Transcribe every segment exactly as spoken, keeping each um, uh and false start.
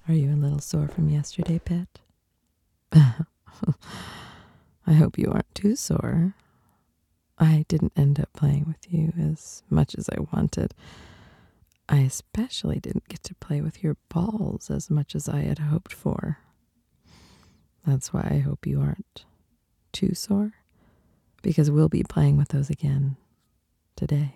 Are you a little sore from yesterday, pet? I hope you aren't too sore. I didn't end up playing with you as much as I wanted. I especially didn't get to play with your balls as much as I had hoped for. That's why I hope you aren't too sore, because we'll be playing with those again today.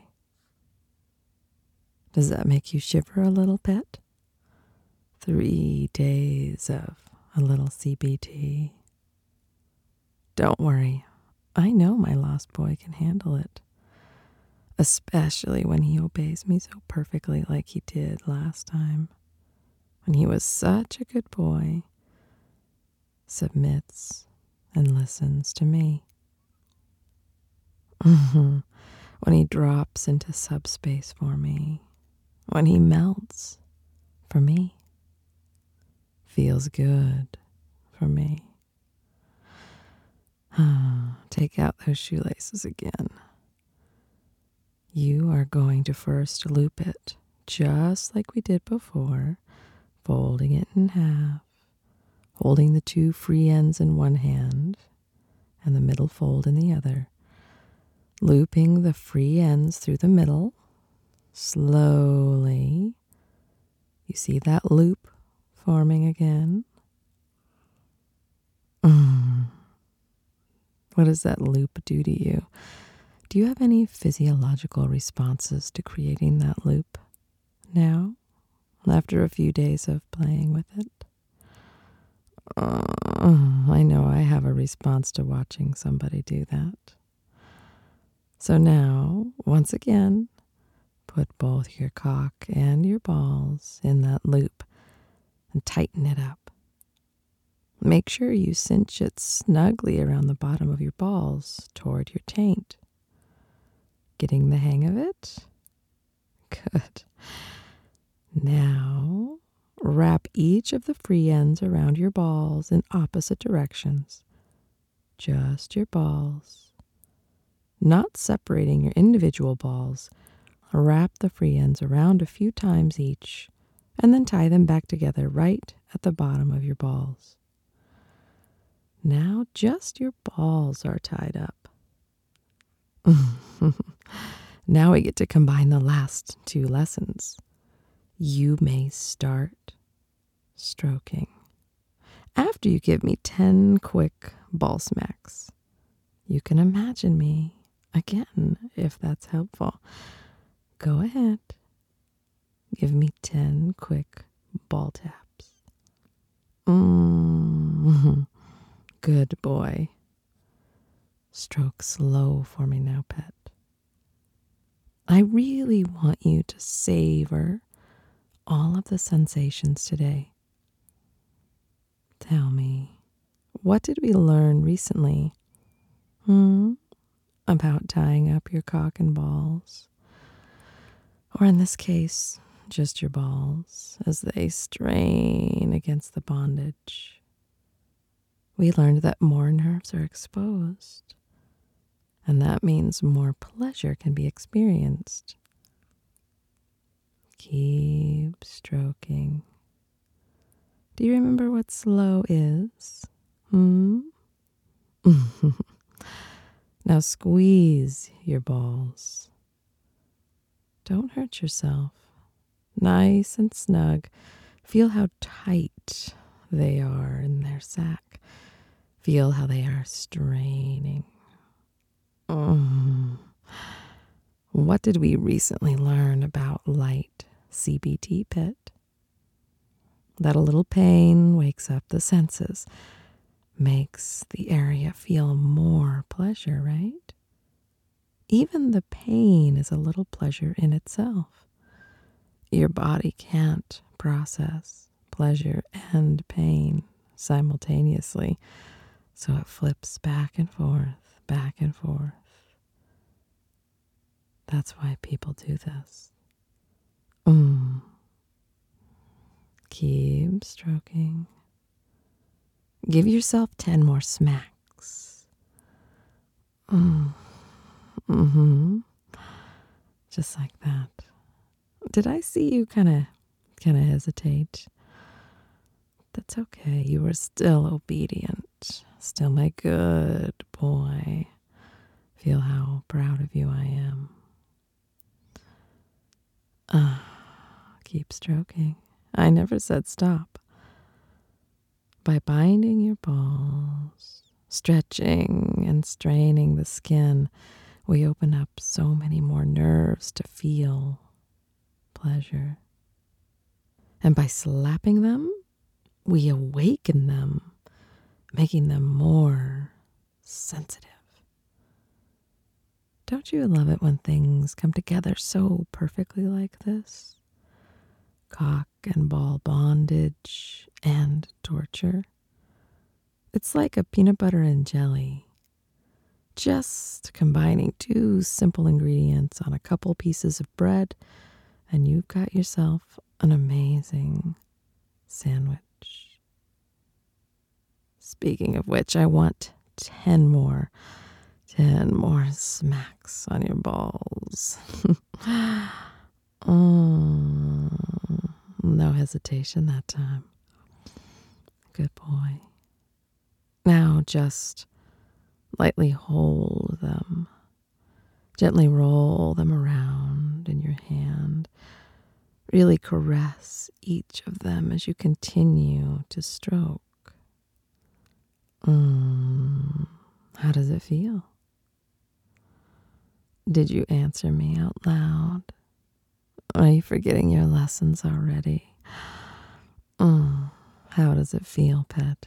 Does that make you shiver a little, pet? Three days of a little C B T. Don't worry. I know my lost boy can handle it. Especially when he obeys me so perfectly like he did last time. When he was such a good boy. Submits and listens to me. When he drops into subspace for me. When he melts for me. Feels good for me. Take out those shoelaces again. You are going to first loop it, just like we did before, folding it in half, holding the two free ends in one hand and the middle fold in the other, looping the free ends through the middle, slowly. You see that loop forming again? Mm. What does that loop do to you? Do you have any physiological responses to creating that loop now, after a few days of playing with it? Uh, I know I have a response to watching somebody do that. So now, once again, put both your cock and your balls in that loop and tighten it up. Make sure you cinch it snugly around the bottom of your balls toward your taint. Getting the hang of it? Good. Now, wrap each of the free ends around your balls in opposite directions. Just your balls. Not separating your individual balls. Wrap the free ends around a few times each, and then tie them back together right at the bottom of your balls. Now just your balls are tied up. Now we get to combine the last two lessons. You may start stroking. After you give me ten quick ball smacks, you can imagine me again if that's helpful. Go ahead. Give me ten quick ball taps. Mm-hmm. Good boy. Stroke slow for me now, pet. I really want you to savor all of the sensations today. Tell me, what did we learn recently? Hmm? About tying up your cock and balls? Or in this case, just your balls as they strain against the bondage. We learned that more nerves are exposed, and that means more pleasure can be experienced. Keep stroking. Do you remember what slow is? Hmm? Now squeeze your balls. Don't hurt yourself. Nice and snug. Feel how tight they are in their sack. Feel how they are straining. Mm. What did we recently learn about light C B T, pet? That a little pain wakes up the senses, makes the area feel more pleasure, right? Even the pain is a little pleasure in itself. Your body can't process pleasure and pain simultaneously, so it flips back and forth, back and forth. That's why people do this. Mm. Keep stroking. Give yourself ten more smacks. Mm. Mm-hmm. Just like that. Did I see you kind of kind of hesitate? That's okay. You were still obedient. Still my good boy. Feel how proud of you I am. Ah, keep stroking. I never said stop. By binding your balls, stretching and straining the skin, we open up so many more nerves to feel pleasure. And by slapping them, we awaken them, making them more sensitive. Don't you love it when things come together so perfectly like this? Cock and ball bondage and torture. It's like a peanut butter and jelly. Just combining two simple ingredients on a couple pieces of bread, and you've got yourself an amazing sandwich. Speaking of which, I want ten more, ten more smacks on your balls. Oh, no hesitation that time. Good boy. Now just lightly hold them. Gently roll them around in your hand. Really caress each of them as you continue to stroke. Mm, how does it feel? Did you answer me out loud? Are you forgetting your lessons already? Mm, how does it feel, pet?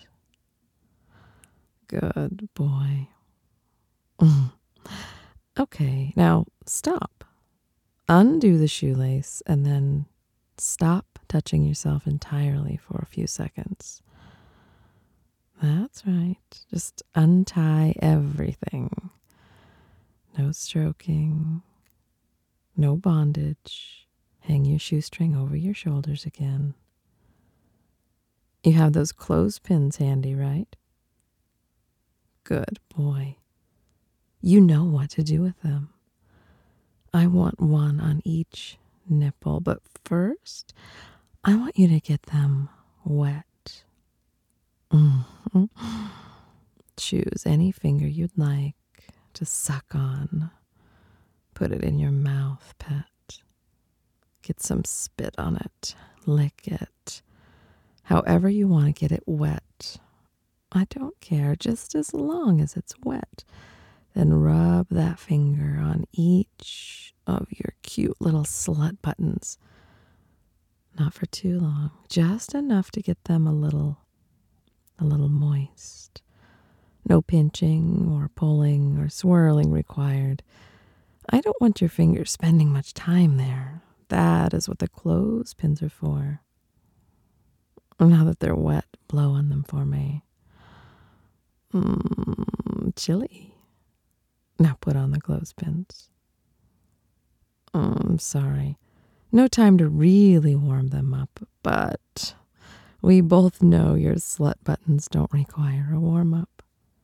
Good boy. Mm. Okay, now stop. Undo the shoelace and then stop touching yourself entirely for a few seconds. That's right. Just untie everything. No stroking. No bondage. Hang your shoestring over your shoulders again. You have those clothespins handy, right? Good boy. You know what to do with them. I want one on each nipple, but first, I want you to get them wet. Mm-hmm. Choose any finger you'd like to suck on. Put it in your mouth, pet. Get some spit on it. Lick it. However you want to get it wet. I don't care, just as long as it's wet. Then rub that finger on each of your cute little slut buttons. Not for too long, just enough to get them a little, a little moist. No pinching or pulling or swirling required. I don't want your fingers spending much time there. That is what the clothespins are for. Now that they're wet, blow on them for me. Mmm, chilly. Now put on the clothespins. Oh, I'm sorry. No time to really warm them up, but we both know your slut buttons don't require a warm-up.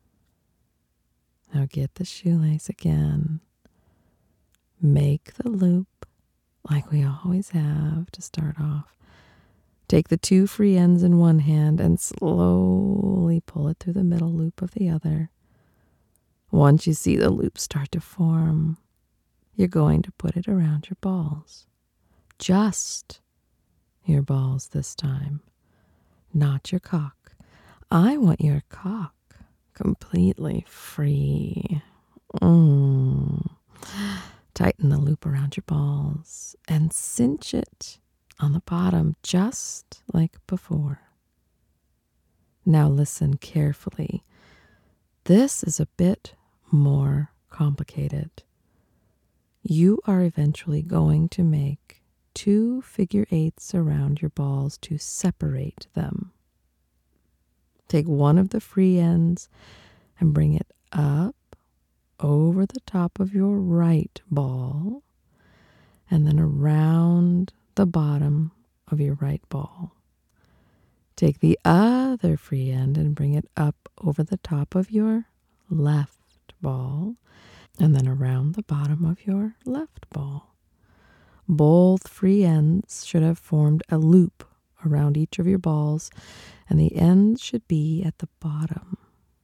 Now get the shoelace again. Make the loop like we always have to start off. Take the two free ends in one hand and slowly pull it through the middle loop of the other. Once you see the loop start to form, you're going to put it around your balls. Just your balls this time, not your cock. I want your cock completely free. Mm. Tighten the loop around your balls and cinch it on the bottom just like before. Now listen carefully. This is a bit more complicated. You are eventually going to make two figure eights around your balls to separate them. Take one of the free ends and bring it up over the top of your right ball and then around the bottom of your right ball. Take the other free end and bring it up over the top of your left ball and then around the bottom of your left ball. Both free ends should have formed a loop around each of your balls, and the end should be at the bottom.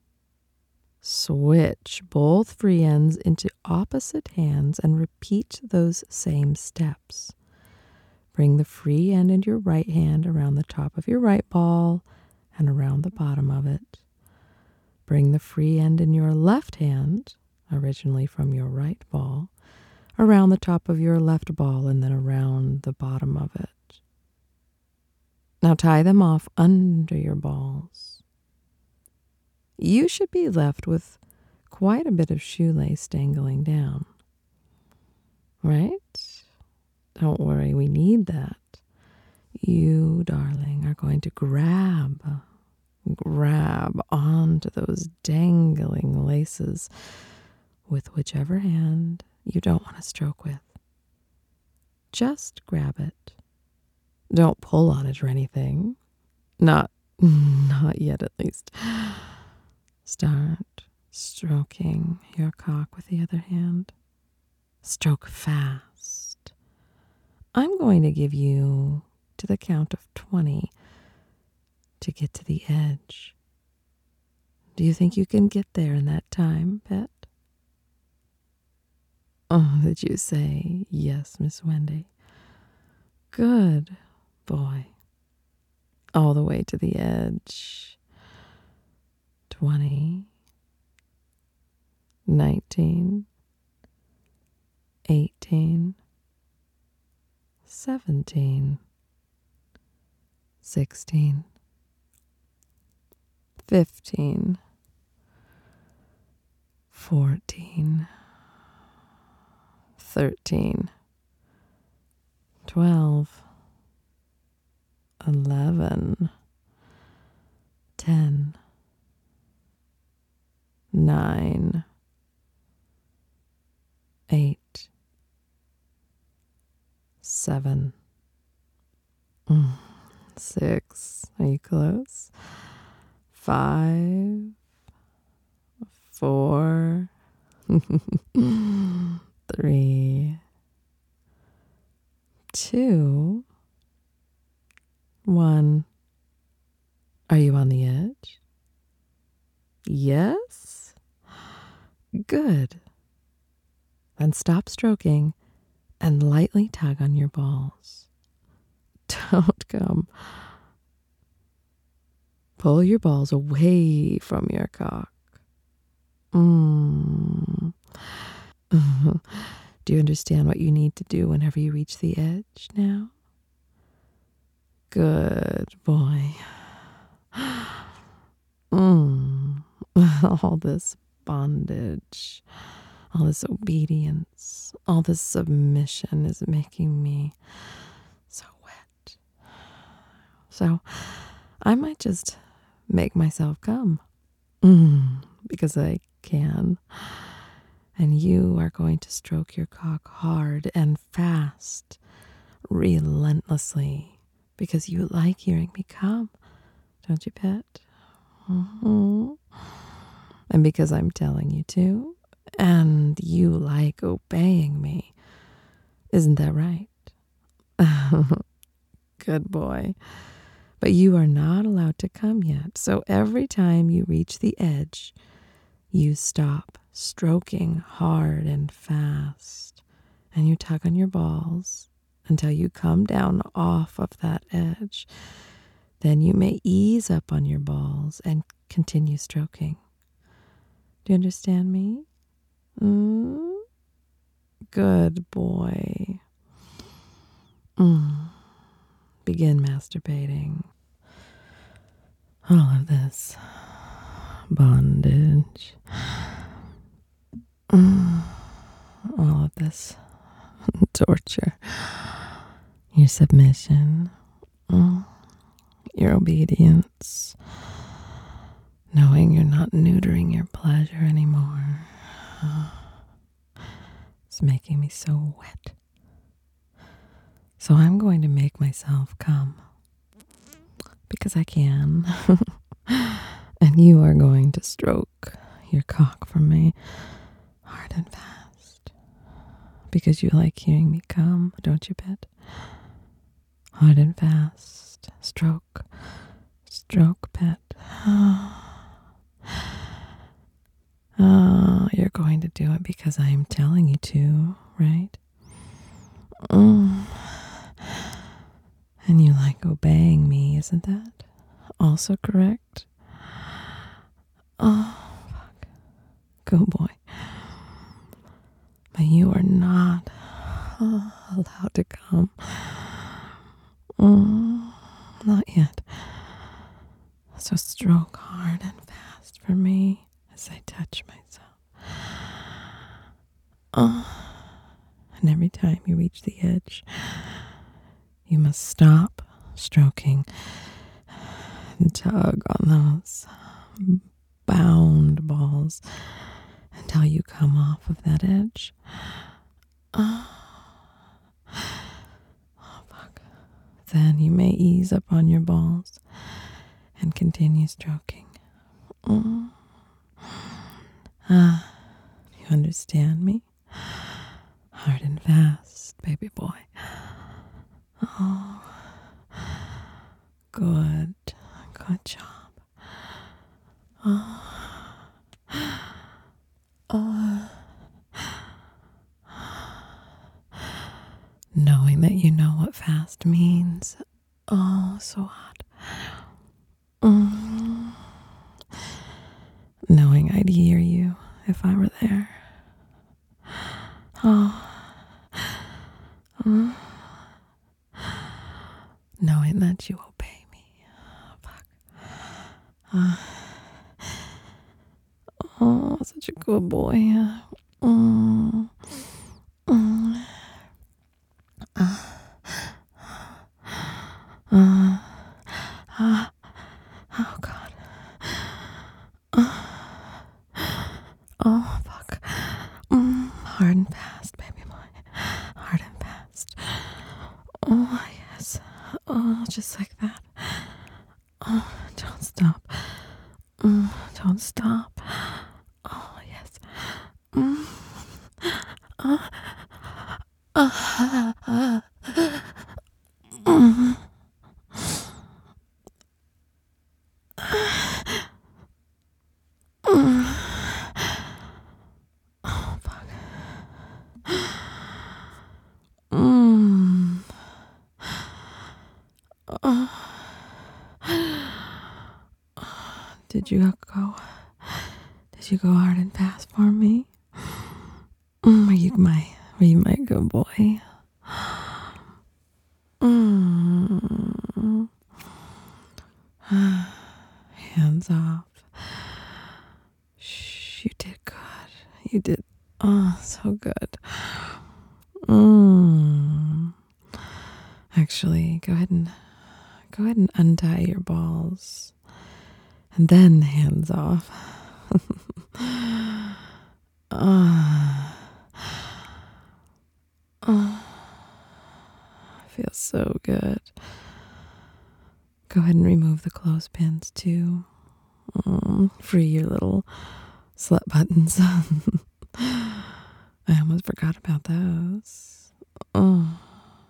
Switch both free ends into opposite hands and repeat those same steps. Bring the free end into your right hand around the top of your right ball and around the bottom of it. Bring the free end in your left hand, originally from your right ball, around the top of your left ball and then around the bottom of it. Now tie them off under your balls. You should be left with quite a bit of shoelace dangling down. Right? Don't worry, we need that. You, darling, are going to grab, grab onto those dangling laces with whichever hand you don't want to stroke with. Just grab it. Don't pull on it or anything. Not, not yet at least. Start stroking your cock with the other hand. Stroke fast. I'm going to give you to the count of twenty to get to the edge. Do you think you can get there in that time, pet? Oh, did you say yes, Miss Wendy? Good boy. All the way to the edge. Twenty. Nineteen. Eighteen. Seventeen. Sixteen. Fifteen. Fourteen. Thirteen. Twelve. Eleven. Ten. Nine. Eight. Seven. Mm. Six. Are you close? Five. Four. Three. Two. One. Are you on the edge? Yes? Good. Then stop stroking and lightly tug on your balls. Don't come. Pull your balls away from your cock. Mm. Do you understand what you need to do whenever you reach the edge now? Good boy. Mm. All this bondage, all this obedience, all this submission is making me so wet. So I might just make myself come. Mm, because I can. And you are going to stroke your cock hard and fast, relentlessly, because you like hearing me come, don't you, pet? Mm-hmm. And because I'm telling you to, and you like obeying me. Isn't that right? Good boy. But you are not allowed to come yet. So every time you reach the edge, you stop stroking hard and fast, and you tug on your balls until you come down off of that edge. Then you may ease up on your balls and continue stroking. Do you understand me? Mm? Good boy. Mm. Begin masturbating. All of this bondage. Mm. All of this torture. Your submission. Mm. Your obedience. Knowing you're not neutering your pleasure anymore. It's making me so wet. So I'm going to make myself come. Because I can. And you are going to stroke your cock for me hard and fast. Because you like hearing me come, don't you, pet? Hard and fast. Stroke. stroke, pet. Oh, you're going to do it because I am telling you to, right? Mm. And you like obeying me, isn't that also correct? Oh, fuck. Good boy. But you are not uh, allowed to come. Mm, not yet. So stroke hard and fast for me as I touch myself. Oh. And every time you reach the edge, you must stop stroking and tug on those bound balls until you come off of that edge. Oh, oh fuck. Then you may ease up on your balls and continue stroking. Mm. Ah, you understand me? Hard and fast, baby boy. Oh, good. Good job. Oh. Oh. Knowing that you know what fast means. Oh, so hot. Mm. Knowing I'd hear you if I were there. Oh. Mm. Knowing that you obey me. Oh, fuck. Uh. Oh, such a good boy. Mm. Mm. Uh. Uh. Uh. Oh, God. Uh. Oh, fuck. Mm. Hard and fast, baby boy. Hard and fast. Oh, yes. Oh, just like that. Oh, don't stop. Mm. Don't stop. Oh, yes. Mm. Uh. Uh. Uh. Mm. Mm. Oh, fuck. Mm. Uh. Did you go? Did you go hard and fast for me? Mm, were you my, were you my good boy? Mm. Hands off. Shh, you did good. You did, oh, so good. Mm. Actually, go ahead and go ahead and untie your balls, and then hands off. Ah. Oh, feels so good. Go ahead and remove the clothespins too. Mm, free your little slut buttons. I almost forgot about those. Oh,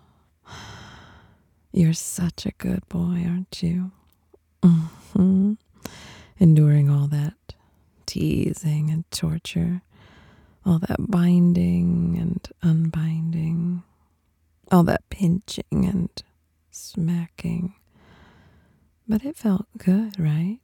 you're such a good boy, aren't you? Mm-hmm. Enduring all that teasing and torture, all that binding and unbinding, all that pinching and smacking. But it felt good, right?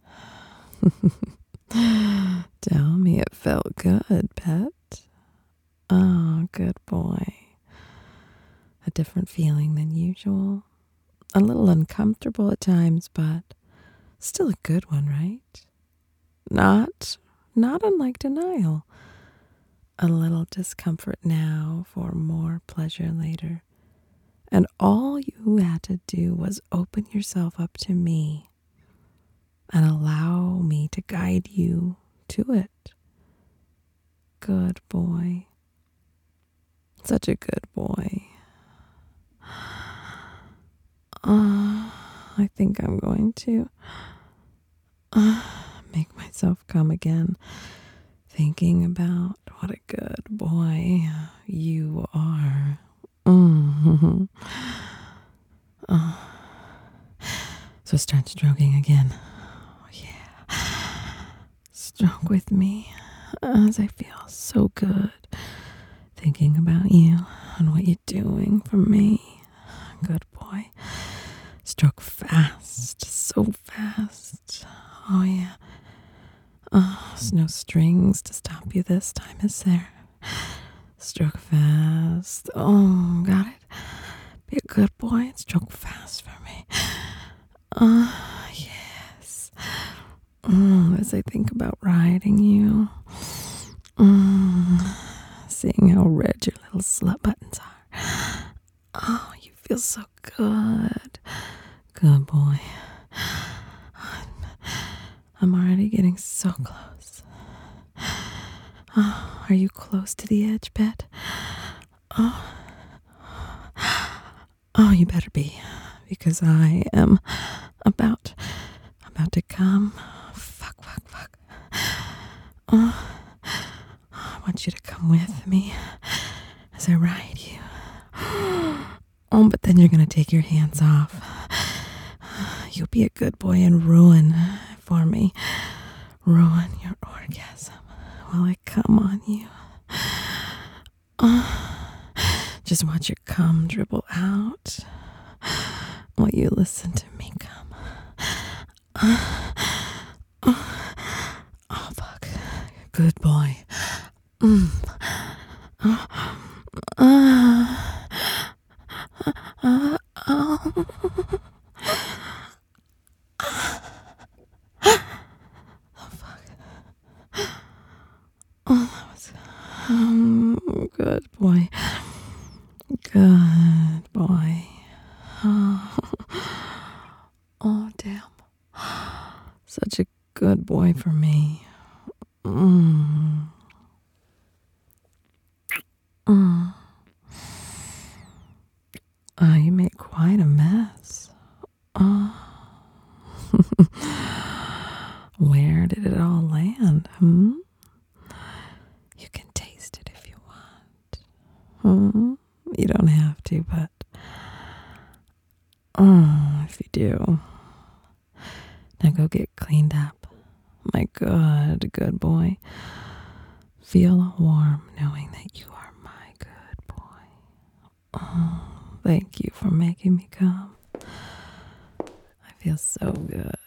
Tell me it felt good, pet. Oh, good boy. A different feeling than usual. A little uncomfortable at times, but still a good one, right? Not, not unlike denial. A little discomfort now for more pleasure later. And all you had to do was open yourself up to me and allow me to guide you to it. Good boy. Such a good boy. Uh, I think I'm going to uh, make myself come again, thinking about what a good boy you are. Mm-hmm. Uh, so So start stroking again. Oh, yeah. Stroke with me as I feel so good thinking about you and what you're doing for me. Good boy. Stroke fast, so fast. Oh, yeah. Oh, there's no strings to stop you this time, is there? Stroke fast. Oh, got it. Be a good boy and stroke fast for me. Ah, uh, yes. Mm, as I think about riding you. Mm, seeing how red your little slut buttons are. Oh, you feel so good. Good boy. I'm, I'm already getting so close. Oh, are you close to the edge, Bet? Oh. Oh, you better be, because I am about, about to come. Fuck, fuck, fuck. Oh, I want you to come with me as I ride you. Oh, but then you're going to take your hands off. You'll be a good boy and ruin for me. Ruin your orgasm while I come on you. Oh. Just watch your cum dribble out while you listen to me come. Uh, oh, oh, fuck. Good boy. Mm. Uh, uh, uh, oh. Oh, fuck. Oh, that was um, good boy. Good boy. Oh, oh, damn. Such a good boy for me. Mm. Mm. Oh, you made quite a mess. Oh. Where did it all land? Hmm? You can taste it if you want. Hmm? You don't have to, but oh, if you do, now go get cleaned up. My good, good boy. Feel warm knowing that you are my good boy. Oh, thank you for making me come. I feel so good.